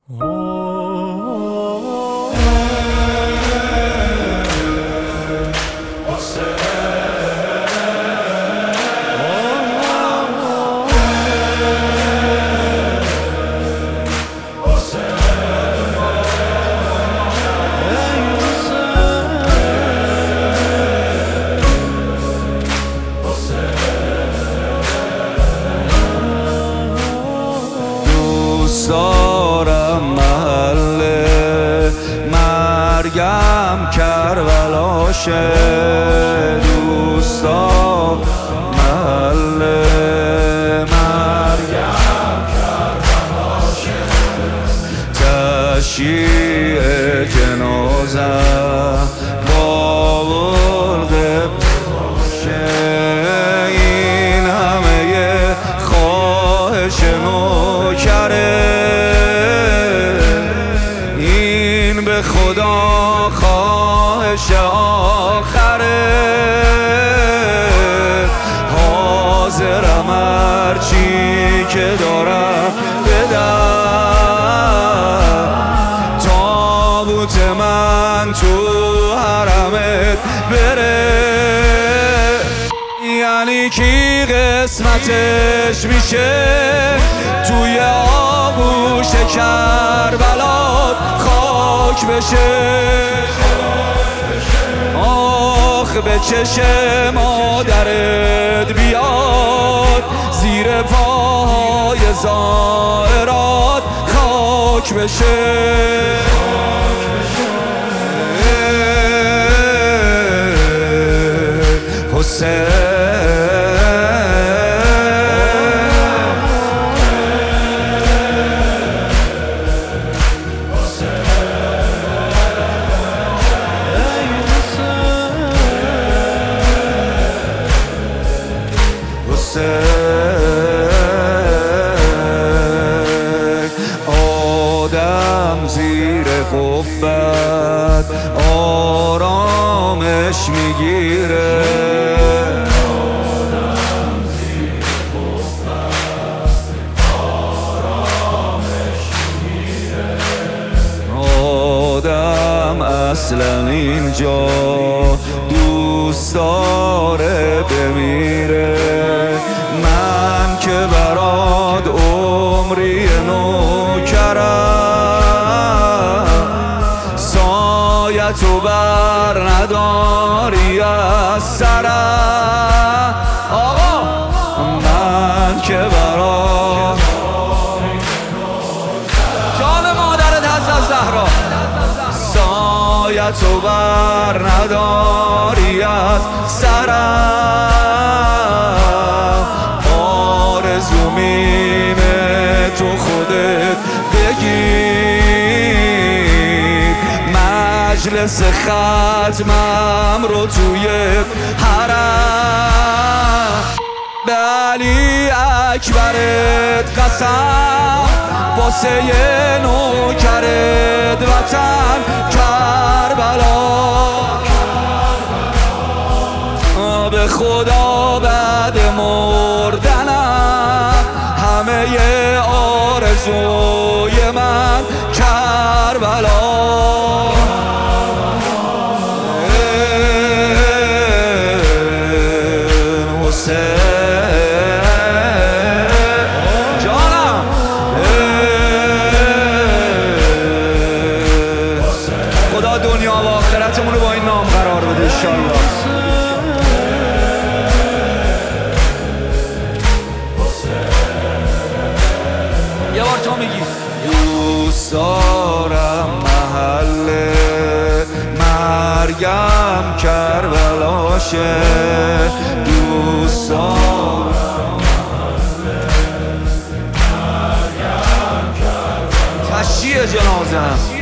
دوست دارم محله مرگم کربلاشه، دوست دارم محله مرگم کربلاشه، تشییع جنازم با برق باشه، این همه خواهش نوکره، این به خدا خواهش آخره، حاضرم هرچی که دارم بدم، تابوت من تو حرمت بره، یعنی کی قسمتش میشه توی آغوش کربلات خاک بشه، آخ به چشم مادرت بیاد زیر پاهای زائرات خاک بشه، حسین آدم زیر قبت آرامش میگیره، آدم اصلا اینجا دوست داره بمیره، من که برات عمری نوکرم، سایتو بر نداری از سرم، آقا من که برات جان مادرت هست از زهرا، سایتو بر نداری از سرم، آرزوم اینه تو خودت بگیر، مجلس ختمم رو توی حرم، به علی اکبرت قسم واسه نوکرت وطن کربلا، به خدا بعد مردنم همه آرزوی من کربلا، خدا دنیا و آخرتمون رو با این نام قرار بده انشالله. یه بار تو میگی دوست دارم محله مرگم کربلاشه، دوست دارم محله مرگم کربلاشه، تشییع جنازم